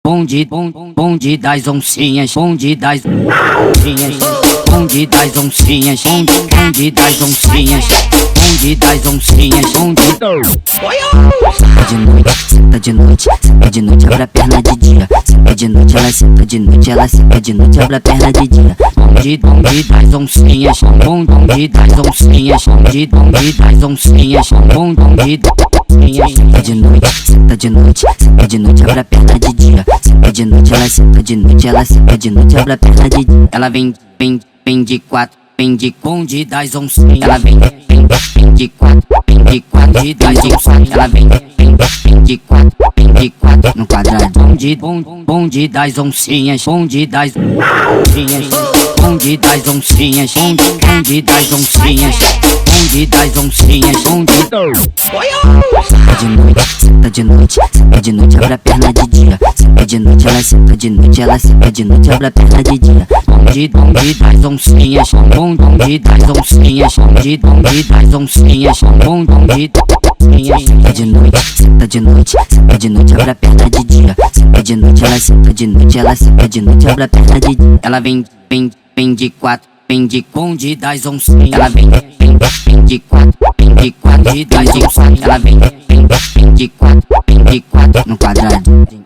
bonde das oncinhas, bonde das oncinhas, bonde das oncinhas, bonde das oncinhas, bonde das oncinhas, bonde. De noite, senta de noite, senta de noite, abre a perna de dia. Senta de noite, ela senta de noite, ela senta de noite, abre a perna de dia. Bonde das oncinhas, bonde das oncinhas, bonde das oncinhas, bonde. Senta de noite, senta de noite, senta de noite, abre a perna de dia. Senta de noite, ela senta de noite, ela senta de noite, abre a perna de dia. Ela vem de quatro, vem de bonde das oncinhas. Ela vem de quatro, bonde das oncinhas. Ela vem de quatro no quadrado. Bonde das oncinhas, bonde das oncinhas, bonde das oncinhas, bonde das oncinhas, bonde das oncinhas, bonde. De noite, senta de noite, senta de noite, abre a perna de dia. Senta de noite, ela senta de noite, ela senta de noite, abre a perna de dia. Bonde das oncinhas, bonde das oncinhas, bonde das oncinhas, bonde. Senta de noite, senta de noite, senta de noite, abre a perna de dia. Senta de noite, ela senta de noite, ela senta de noite, abre a perna de dia. Ela vem de quatro, vem de bonde das oncinhas. Ela vem de quatro, bonde das oncinhas. Ela vem de quatro no quadrado.